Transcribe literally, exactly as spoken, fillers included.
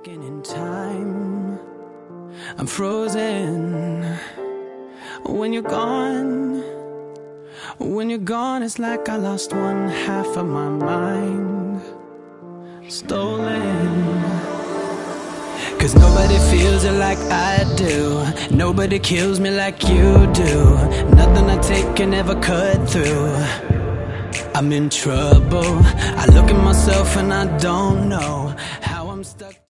Stuck in time, I'm frozen. When you're gone, when you're gone, it's like I lost one half of my mind. Stolen. Cause nobody feels it like I do. Nobody kills me like you do. Nothing I take can ever cut through. I'm in trouble. I look at myself and I don't know how I'm stuck.